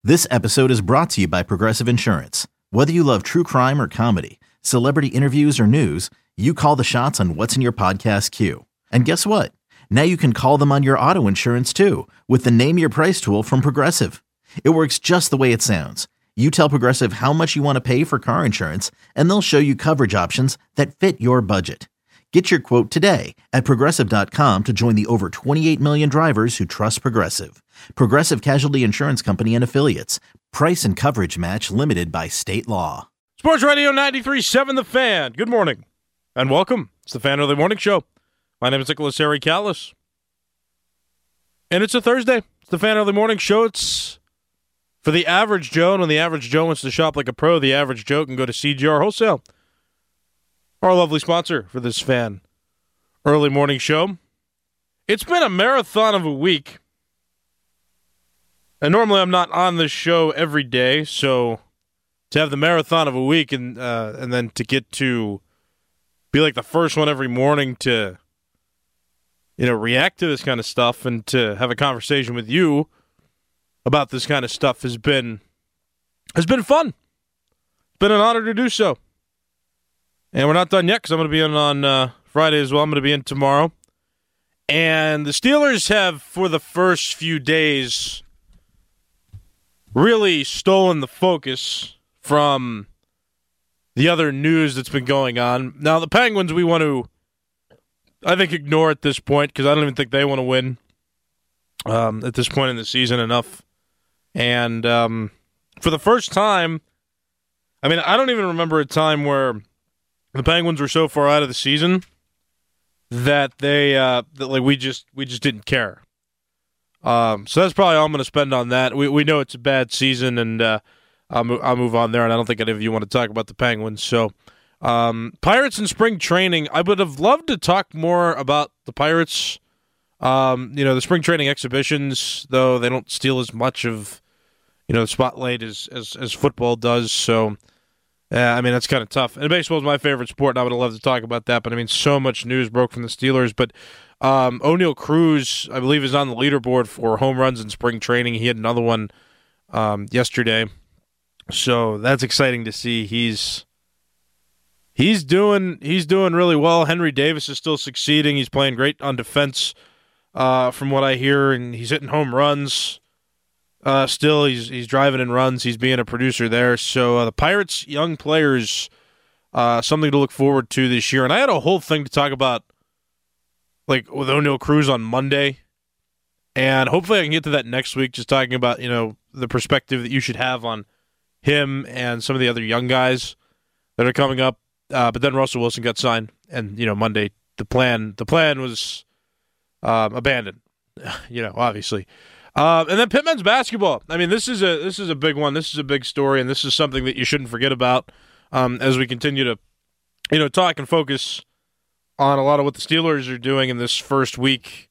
This episode is brought to you by Progressive Insurance. Whether you love true crime or comedy, celebrity interviews or news, you call the shots on what's in your podcast queue. And guess what? Now you can call them on your auto insurance too with the Name Your Price tool from Progressive. It works just the way it sounds. You tell Progressive how much you want to pay for car insurance, and they'll show you coverage options that fit your budget. Get your quote today at Progressive.com to join the over 28 million drivers who trust Progressive. Progressive Casualty Insurance Company and Affiliates. Price and coverage match limited by state law. Sports Radio 93.7 The Fan. Good morning and welcome. It's the Fan Early Morning Show. My name is Nicholas Harry Callis. And it's a Thursday. It's the Fan Early Morning Show. It's for the average Joe. And when the average Joe wants to shop like a pro, the average Joe can go to CGR Wholesale, our lovely sponsor for this Fan Early Morning Show. It's been a marathon of a week. And normally I'm not on this show every day, so to have the marathon of a week and then to get to be like the first one every morning to, react to this kind of stuff and to have a conversation with you about this kind of stuff has been fun. It's been an honor to do so. And we're not done yet because I'm going to be in on Friday as well. I'm going to be in tomorrow. And the Steelers have, for the first few days, really stolen the focus from the other news that's been going on. Now, the Penguins, we want to, I think, ignore at this point because I don't even think they want to win at this point in the season enough. And for the first time, I don't even remember a time where the Penguins were so far out of the season that we just didn't care. So that's probably all I'm going to spend on that. We know it's a bad season, and I'll move on there, and I don't think any of you want to talk about the Penguins. So Pirates in spring training, I would have loved to talk more about the Pirates. The spring training exhibitions, though, they don't steal as much of the spotlight as football does. So, that's kind of tough. And baseball is my favorite sport, and I would have loved to talk about that. But, so much news broke from the Steelers. But O'Neal Cruz, I believe, is on the leaderboard for home runs in spring training. He had another one yesterday. So that's exciting to see. He's doing really well. Henry Davis is still succeeding. He's playing great on defense from what I hear, and he's hitting home runs. Still, he's driving in runs. He's being a producer there. So the Pirates' young players, something to look forward to this year. And I had a whole thing to talk about, like with O'Neal Cruz on Monday, and hopefully I can get to that next week. Just talking about the perspective that you should have on him and some of the other young guys that are coming up. But then Russell Wilson got signed, and Monday the plan was abandoned. Obviously. And then Pitt men's basketball. This is a big one. This is a big story, and this is something that you shouldn't forget about as we continue to talk and focus on a lot of what the Steelers are doing in this first week,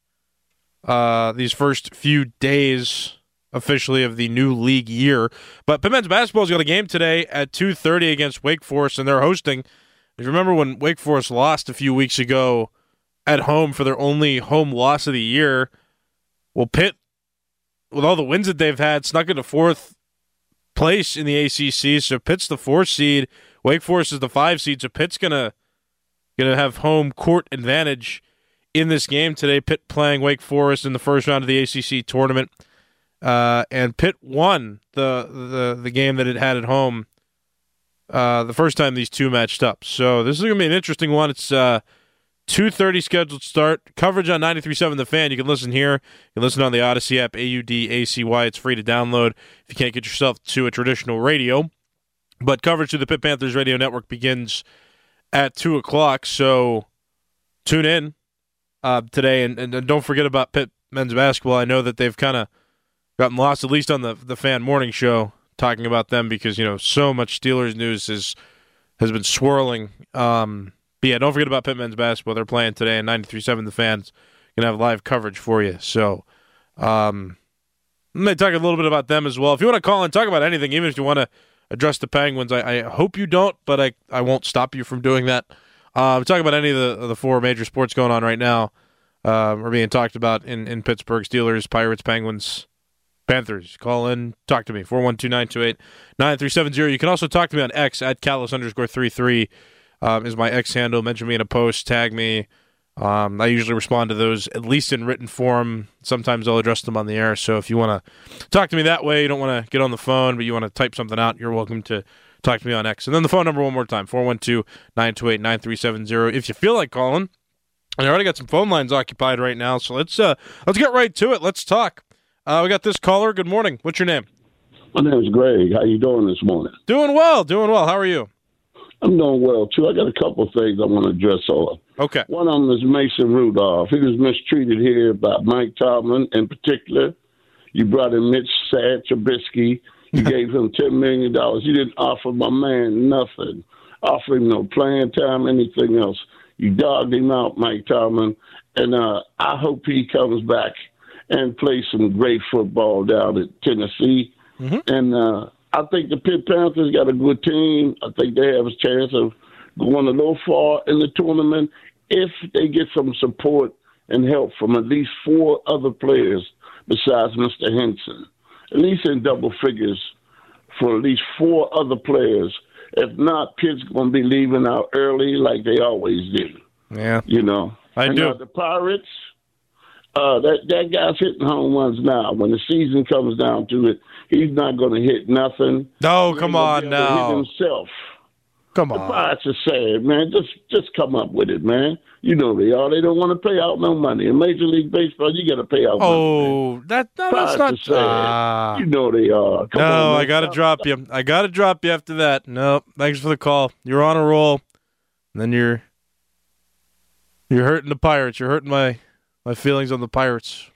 these first few days officially of the new league year. But Pitt men's basketball's got a game today at 2:30 against Wake Forest, and they're hosting. If you remember when Wake Forest lost a few weeks ago at home for their only home loss of the year, well, Pitt, with all the wins that they've had, snuck into fourth place in the ACC. So Pitt's the 4 seed. Wake Forest is the 5 seed. So Pitt's gonna have home court advantage in this game today. Pitt playing Wake Forest in the first round of the ACC tournament, and Pitt won the game that it had at home the first time these two matched up. So this is gonna be an interesting one. It's 2:30 scheduled start. Coverage on 93.7 The Fan. You can listen here. You can listen on the Odyssey app, AUDACY. It's free to download if you can't get yourself to a traditional radio. But coverage to the Pitt Panthers radio network begins at 2 o'clock, so tune in today. And don't forget about Pitt men's basketball. I know that they've kind of gotten lost, at least on the Fan Morning Show, talking about them because, so much Steelers news has been swirling. But yeah, don't forget about Pitt men's basketball. They're playing today, and 93.7 The Fan's going to have live coverage for you. So I'm going to talk a little bit about them as well. If you want to call and talk about anything, even if you want to address the Penguins, I hope you don't, but I won't stop you from doing that. Talk about any of the 4 major sports going on right now are being talked about in Pittsburgh. Steelers, Pirates, Penguins, Panthers. Call in, talk to me, 412-928-9370. You can also talk to me on X, at Callis_33 is my X handle. Mention me in a post, tag me. I usually respond to those, at least in written form. Sometimes I'll address them on the air. So if you want to talk to me that way, you don't want to get on the phone, but you want to type something out, you're welcome to talk to me on X. And then the phone number one more time, 412-928-9370. If you feel like calling, and I already got some phone lines occupied right now, so let's get right to it. Let's talk. We got this caller. Good morning. What's your name? My name is Greg. How you doing this morning? Doing well. How are you? I'm doing well, too. I got a couple of things I want to address on. Okay. One of them is Mason Rudolph. He was mistreated here by Mike Tomlin in particular. You brought in Mitch Trubisky. You gave him $10 million. You didn't offer my man nothing. Offer him no playing time, anything else. You dogged him out, Mike Tomlin. And I hope he comes back and plays some great football down at Tennessee. Mm-hmm. And I think the Pitt Panthers got a good team. I think they have a chance of going a little far in the tournament if they get some support and help from at least 4 other players besides Mr. Henson. At least in double figures for at least 4 other players. If not, Pitt's going to be leaving out early like they always do. Yeah. You know. I do. The Pirates, that guy's hitting home runs now. When the season comes down to it, he's not going to hit nothing. No, come on now. Hit himself. Come on. The Pirates are sad, man. Just come up with it, man. You know they are. They don't want to pay out no money. In Major League Baseball, you got to pay out money. Oh, that's not sad. You know they are. Come on, I got to drop you. I got to drop you after that. No, thanks for the call. You're on a roll. And then you're hurting the Pirates. You're hurting my feelings on the Pirates.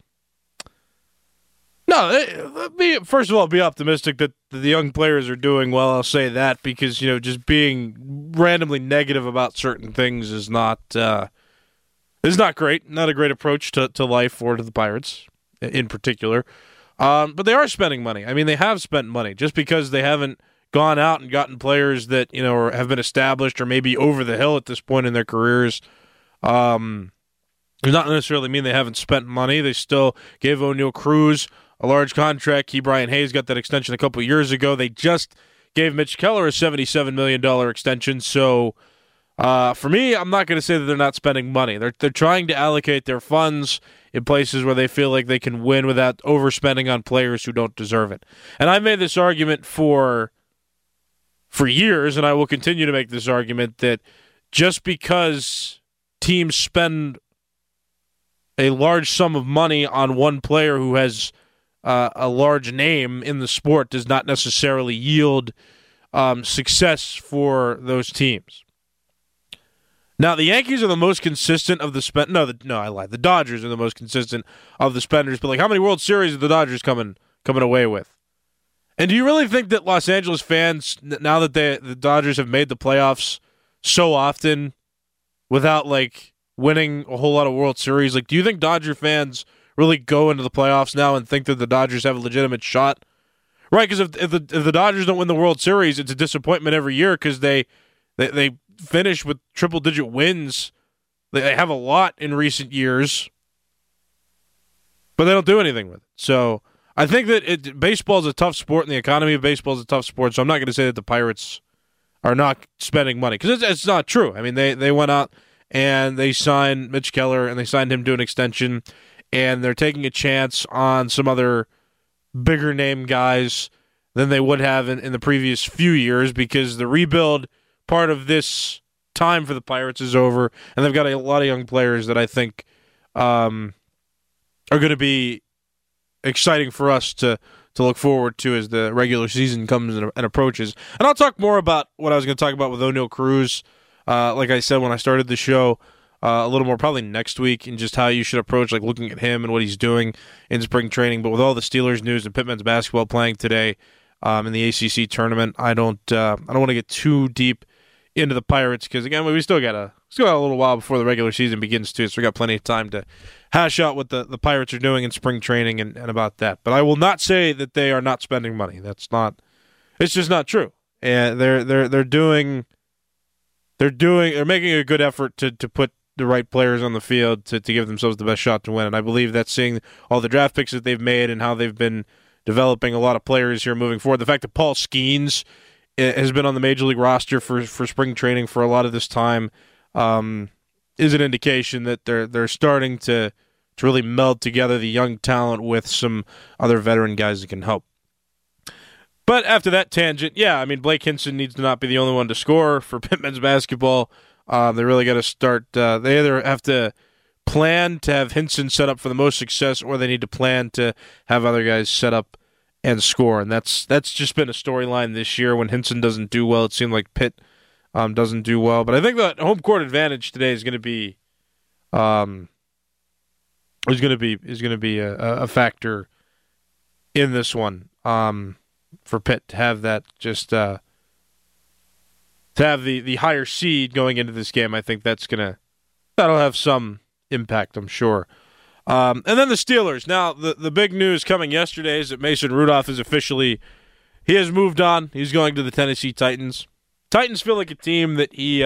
No, first of all, be optimistic that the young players are doing well. I'll say that because, just being randomly negative about certain things is not great. Not a great approach to life or to the Pirates in particular. But they are spending money. I mean, they have spent money. Just because they haven't gone out and gotten players that, or have been established or maybe over the hill at this point in their careers, does not necessarily mean they haven't spent money. They still gave O'Neal Cruz a large contract. Ke'Bryan Hayes got that extension a couple years ago. They just gave Mitch Keller a $77 million extension. So for me, I'm not going to say that they're not spending money. They're trying to allocate their funds in places where they feel like they can win without overspending on players who don't deserve it. And I've made this argument for years, and I will continue to make this argument that just because teams spend a large sum of money on one player who has a large name in the sport does not necessarily yield success for those teams. Now, the Yankees are the most consistent of the spend. No, I lied. The Dodgers are the most consistent of the spenders. But how many World Series are the Dodgers coming away with? And do you really think that Los Angeles fans, now that the Dodgers have made the playoffs so often without winning a whole lot of World Series, do you think Dodger fans really go into the playoffs now and think that the Dodgers have a legitimate shot? Right, because if the Dodgers don't win the World Series, it's a disappointment every year because they finish with triple-digit wins. They have a lot in recent years, but they don't do anything with it. So I think that baseball is a tough sport, and the economy of baseball is a tough sport, so I'm not going to say that the Pirates are not spending money because it's not true. I mean, they went out and they signed Mitch Keller, and they signed him to an extension, and they're taking a chance on some other bigger name guys than they would have in the previous few years because the rebuild part of this time for the Pirates is over, and they've got a lot of young players that I think are going to be exciting for us to look forward to as the regular season comes and approaches. And I'll talk more about what I was going to talk about with O'Neal Cruz, like I said when I started the show, a little more probably next week, and just how you should approach looking at him and what he's doing in spring training. But with all the Steelers news and Pitt men's basketball playing today in the ACC tournament, I don't want to get too deep into the Pirates because again we still got a little while before the regular season begins too, so we got plenty of time to hash out what the Pirates are doing in spring training and about that. But I will not say that they are not spending money. It's just not true. And they're making a good effort to put the right players on the field to give themselves the best shot to win. And I believe that's seeing all the draft picks that they've made and how they've been developing a lot of players here moving forward. The fact that Paul Skeens has been on the Major League roster for spring training for a lot of this time is an indication that they're starting to really meld together the young talent with some other veteran guys that can help. But after that tangent, Blake Hinson needs to not be the only one to score for Pitt men's basketball. They really got to start. They either have to plan to have Hinson set up for the most success, or they need to plan to have other guys set up and score. And that's just been a storyline this year. When Hinson doesn't do well, it seemed like Pitt doesn't do well. But I think that home court advantage today is going to be a factor in this one for Pitt to have that to have the higher seed going into this game. I think that'll have some impact, I'm sure. And then the Steelers. Now, the big news coming yesterday is that Mason Rudolph has moved on. He's going to the Tennessee Titans. Titans feel like a team that he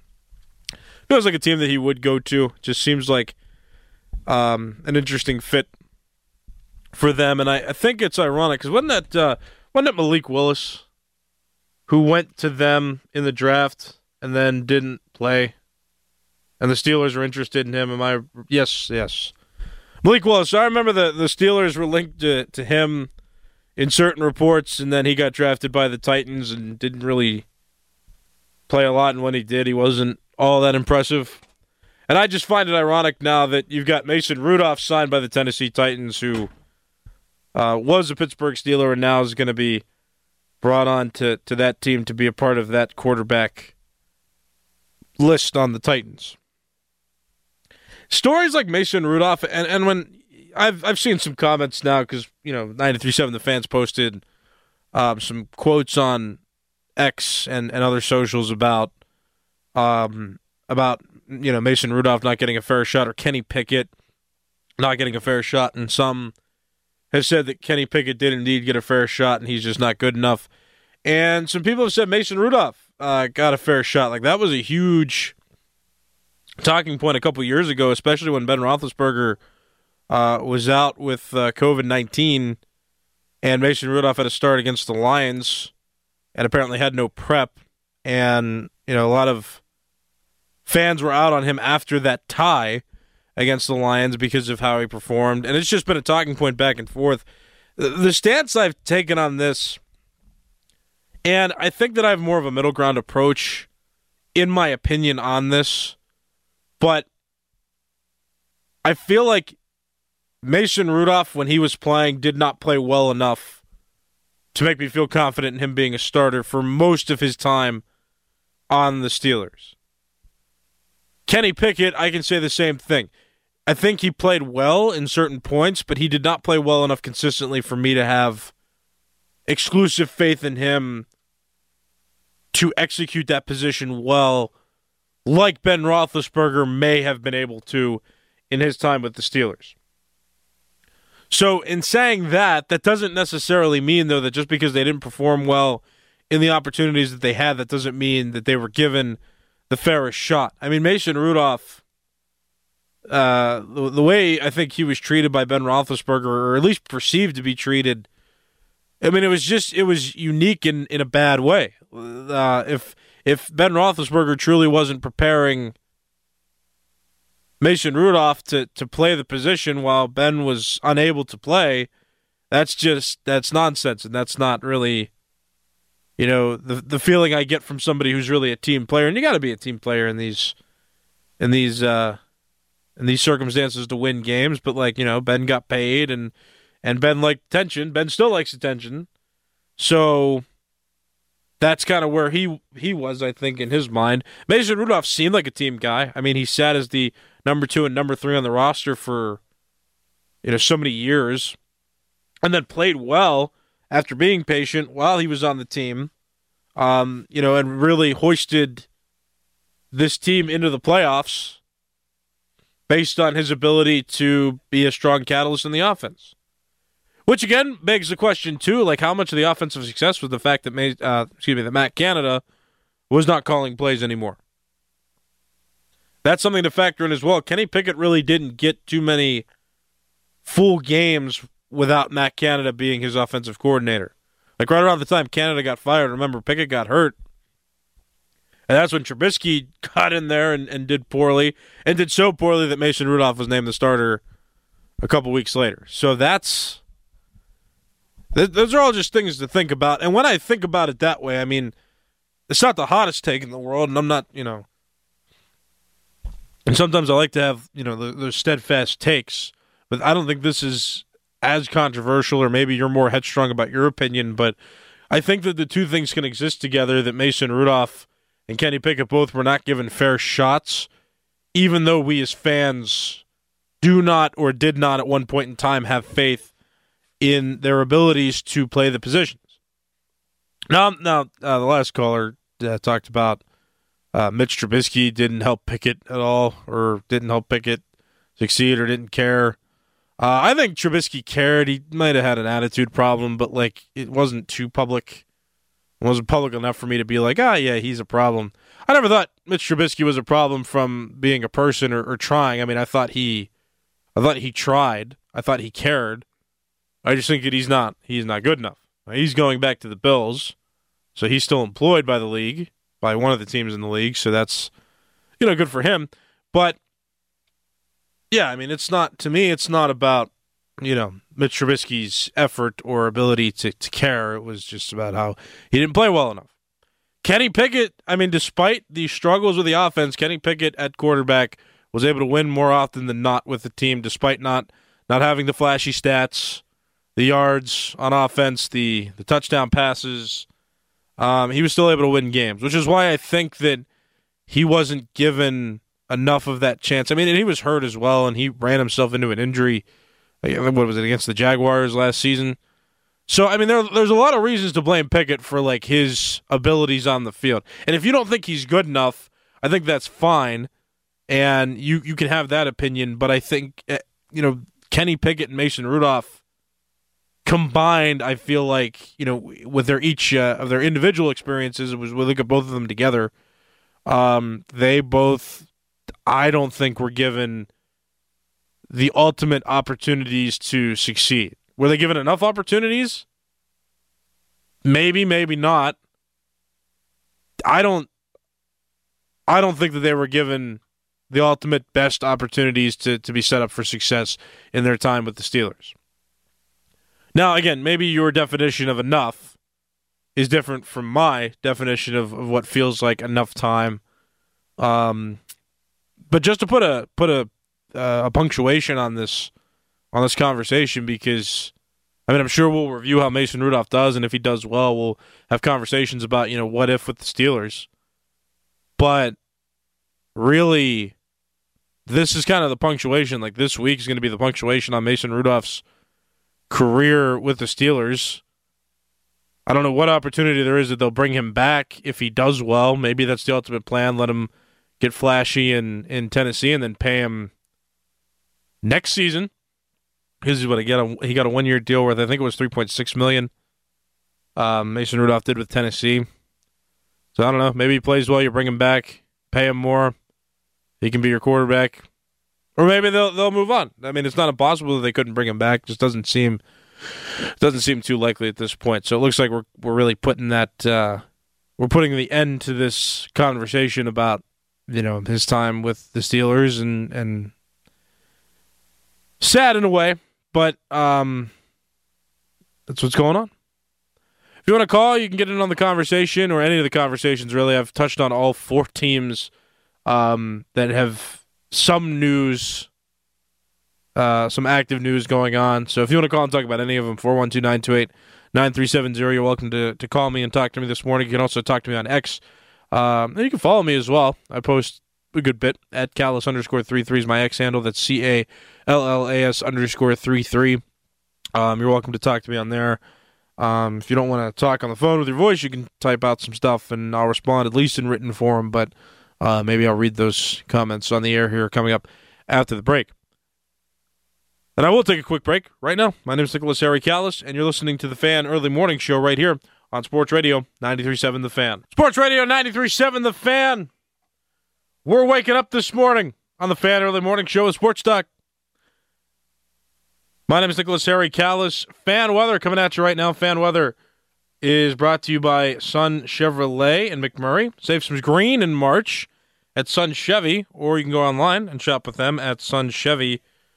would go to. Just seems like an interesting fit for them. And I think it's ironic because wasn't that Malik Willis who went to them in the draft and then didn't play? And the Steelers were interested in him. Yes. Malik Willis. I remember the Steelers were linked to him in certain reports, and then he got drafted by the Titans and didn't really play a lot. And when he did, he wasn't all that impressive. And I just find it ironic now that you've got Mason Rudolph signed by the Tennessee Titans, who was a Pittsburgh Steeler and now is going to be brought on to that team to be a part of that quarterback list on the Titans. Stories like Mason Rudolph, and when I've seen some comments now because 93.7 The Fans posted some quotes on X and other socials about Mason Rudolph not getting a fair shot, or Kenny Pickett not getting a fair shot, and some have said that Kenny Pickett did indeed get a fair shot and he's just not good enough. And some people have said Mason Rudolph got a fair shot. Like, that was a huge talking point a couple years ago, especially when Ben Roethlisberger was out with COVID-19 and Mason Rudolph had to start against the Lions and apparently had no prep. And, a lot of fans were out on him after that tie against the Lions because of how he performed. And it's just been a talking point back and forth. The stance I've taken on this, and I think that I have more of a middle ground approach, in my opinion, on this, but I feel like Mason Rudolph, when he was playing, did not play well enough to make me feel confident in him being a starter for most of his time on the Steelers. Kenny Pickett, I can say the same thing. I think he played well in certain points, but he did not play well enough consistently for me to have exclusive faith in him to execute that position well, like Ben Roethlisberger may have been able to in his time with the Steelers. So in saying that doesn't necessarily mean, though, that just because they didn't perform well in the opportunities that they had, that doesn't mean that they were given the fairest shot. I mean, Mason Rudolph, the way I think he was treated by Ben Roethlisberger, or at least perceived to be treated, I mean, it was unique in a bad way. If Ben Roethlisberger truly wasn't preparing Mason Rudolph to play the position while Ben was unable to play, that's nonsense, and that's not really, the feeling I get from somebody who's really a team player. And you got to be a team player in these circumstances to win games. But Ben got paid, and Ben liked attention. Ben still likes attention, so that's kind of where he was, I think, in his mind. Mason Rudolph seemed like a team guy. I mean, he sat as the number 2 and number 3 on the roster for so many years, and then played well after being patient while he was on the team, and really hoisted this team into the playoffs based on his ability to be a strong catalyst in the offense. Which, again, begs the question, too, like how much of the offensive success was the fact that that Matt Canada was not calling plays anymore. That's something to factor in as well. Kenny Pickett really didn't get too many full games without Matt Canada being his offensive coordinator. Like right around the time Canada got fired, remember Pickett got hurt. And that's when Trubisky got in there and did poorly, and did so poorly that Mason Rudolph was named the starter a couple weeks later. So those are all just things to think about. And when I think about it that way, I mean, it's not the hottest take in the world, and I'm not, and sometimes I like to have, those steadfast takes, but I don't think this is as controversial, or maybe you're more headstrong about your opinion, but I think that the two things can exist together, that Mason Rudolph and Kenny Pickett both were not given fair shots, even though we as fans do not or did not at one point in time have faith in their abilities to play the positions. Now, the last caller talked about Mitch Trubisky didn't help Pickett at all, or didn't help Pickett succeed, or didn't care. I think Trubisky cared. He might have had an attitude problem, but it wasn't too public. It wasn't public enough for me to be like, yeah, he's a problem. I never thought Mitch Trubisky was a problem from being a person or trying. I mean, I thought he tried. I thought he cared. I just think that he's not good enough. He's going back to the Bills, so he's still employed by the league, by one of the teams in the league, so that's, good for him. But, yeah, I mean, it's not about, Mitch Trubisky's effort or ability to care. It was just about how he didn't play well enough. Kenny Pickett, I mean, despite the struggles with the offense, Kenny Pickett at quarterback was able to win more often than not with the team, despite not having the flashy stats, the yards on offense, the touchdown passes. He was still able to win games, which is why I think that he wasn't given enough of that chance. I mean, and he was hurt as well, and he ran himself into an injury. What was it, against the Jaguars last season? So, I mean, there's a lot of reasons to blame Pickett for, his abilities on the field. And if you don't think he's good enough, I think that's fine, and you can have that opinion. But I think, Kenny Pickett and Mason Rudolph combined, I feel like, with their each of their individual experiences, we look at both of them together, they both, I don't think, were given the ultimate opportunities to succeed. Were they given enough opportunities? Maybe, maybe not. I don't think that they were given the ultimate best opportunities to be set up for success in their time with the Steelers. Now, again, maybe your definition of enough is different from my definition of what feels like enough time. But just to put a punctuation on this conversation, because I'm sure we'll review how Mason Rudolph does, and if he does well, we'll have conversations about what if with the Steelers. But really, this is kind of the punctuation. This week is going to be the punctuation on Mason Rudolph's career with the Steelers. I don't know what opportunity there is that they'll bring him back if he does well. Maybe that's the ultimate plan. Let him get flashy in Tennessee and then pay him next season. Here's what he got a 1-year deal worth, I think it was $3.6 million. Mason Rudolph did with Tennessee. So I don't know. Maybe he plays well. You bring him back, pay him more. He can be your quarterback. Or maybe they'll move on. I mean, it's not impossible that they couldn't bring him back. It just doesn't seem too likely at this point. So it looks like we're really putting we're putting the end to this conversation about his time with the Steelers, and sad in a way, but that's what's going on. If you want to call, you can get in on the conversation, or any of the conversations, really. I've touched on all four teams that have some news, some active news going on. So if you want to call and talk about any of them, 412-928-9370, you're welcome to call me and talk to me this morning. You can also talk to me on X. And you can follow me as well. I post a good bit at Callis_33 is my X handle. That's CALLAS_33. You're welcome to talk to me on there. If you don't want to talk on the phone with your voice, you can type out some stuff and I'll respond, at least in written form, but maybe I'll read those comments on the air here coming up after the break. And I will take a quick break right now. My name is Nicholas Harry Callis, and you're listening to The Fan Early Morning Show right here on Sports Radio 93.7 The Fan. Sports Radio 93.7 The Fan. We're waking up this morning on The Fan Early Morning Show with Sports Talk. My name is Nicholas Harry Callis. Fan weather coming at you right now. Fan weather is brought to you by Sun Chevrolet in McMurray. Save some green in March at Sun Chevy, or you can go online and shop with them at sunchevy.com.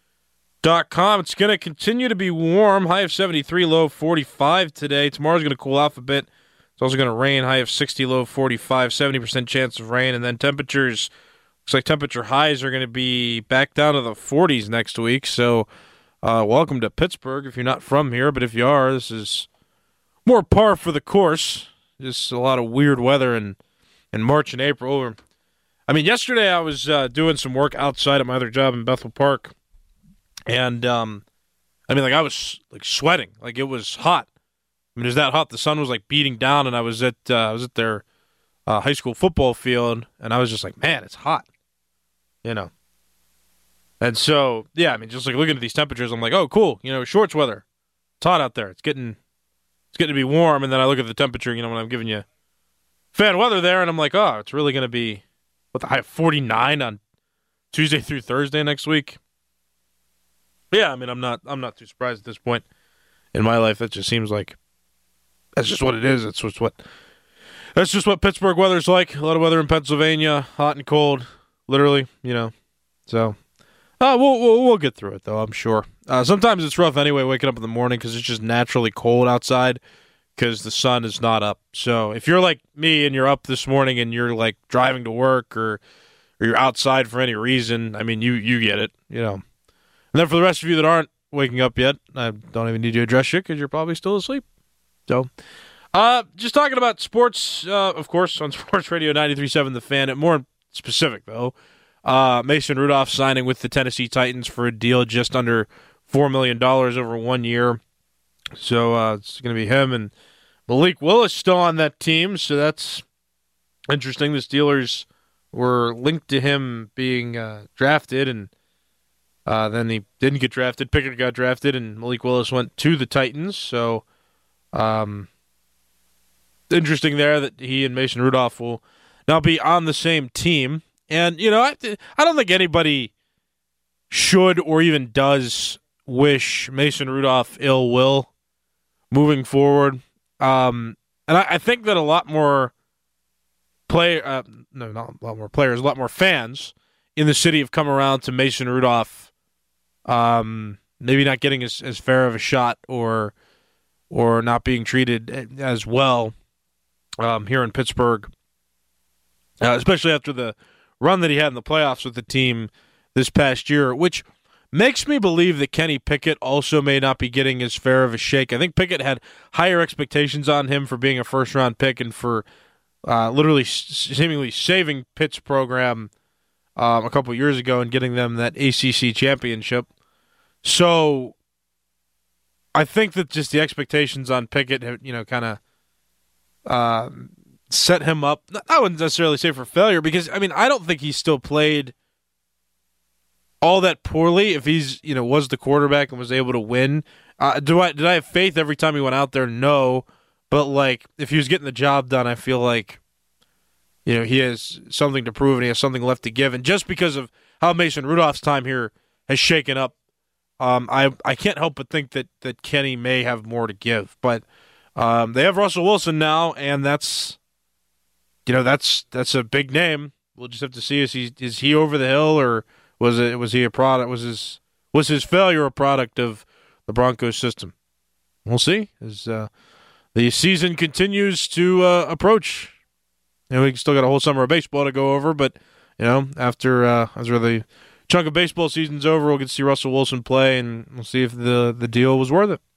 It's going to continue to be warm. High of 73, low of 45 today. Tomorrow's going to cool off a bit. It's also going to rain. High of 60, low of 45, 70% chance of rain. And then temperatures, looks like temperature highs are going to be back down to the 40s next week. So welcome to Pittsburgh if you're not from here. But if you are, this is more par for the course. Just a lot of weird weather in March and April. I mean, yesterday I was doing some work outside at my other job in Bethel Park. And, I was sweating. Like, it was hot. I mean, it was that hot. The sun was beating down, and I was at their high school football field, and I was just like, man, it's hot, And so, yeah, I mean, just looking at these temperatures, I'm like, oh, cool, shorts weather. It's hot out there. It's getting to be warm, and then I look at the temperature, when I'm giving you fan weather there, and I'm like, oh, it's really going to be the high of 49 on Tuesday through Thursday next week. But yeah, I mean, I'm not too surprised at this point in my life. That just seems like that's just what it is. That's just what Pittsburgh weather's like. A lot of weather in Pennsylvania, hot and cold, literally. So we'll get through it though, I'm sure. Sometimes it's rough anyway, waking up in the morning because it's just naturally cold outside because the sun is not up. So if you're like me and you're up this morning and you're driving to work or you're outside for any reason, I mean, you get it, And then for the rest of you that aren't waking up yet, I don't even need to address you because you're probably still asleep. So, just talking about sports, of course, on Sports Radio 93.7 The Fan. And more specific, though, Mason Rudolph signing with the Tennessee Titans for a deal just under $4 million over 1 year. So, it's going to be him and Malik Willis still on that team. So, that's interesting. The Steelers were linked to him being drafted, and then he didn't get drafted. Pickett got drafted, and Malik Willis went to the Titans. So, interesting there that he and Mason Rudolph will now be on the same team. And, I don't think anybody should or even does wish Mason Rudolph ill will moving forward. And I think that a lot more a lot more fans in the city have come around to Mason Rudolph maybe not getting as fair of a shot or not being treated as well here in Pittsburgh, especially after the run that he had in the playoffs with the team this past year, which makes me believe that Kenny Pickett also may not be getting as fair of a shake. I think Pickett had higher expectations on him for being a first-round pick and for literally seemingly saving Pitt's program a couple years ago and getting them that ACC championship. So I think that just the expectations on Pickett have, kind of set him up. I wouldn't necessarily say for failure because, I mean, I don't think he still played all that poorly if he's, was the quarterback and was able to win. Did I have faith every time he went out there? No. But, if he was getting the job done, I feel like, he has something to prove and he has something left to give. And just because of how Mason Rudolph's time here has shaken up, I can't help but think that Kenny may have more to give. But they have Russell Wilson now, and that's a big name. We'll just have to see is he over the hill, or was he a product? Was his failure a product of the Broncos system? We'll see as the season continues to approach. We still got a whole summer of baseball to go over, but after the chunk of baseball season's over, we'll get to see Russell Wilson play, and we'll see if the deal was worth it.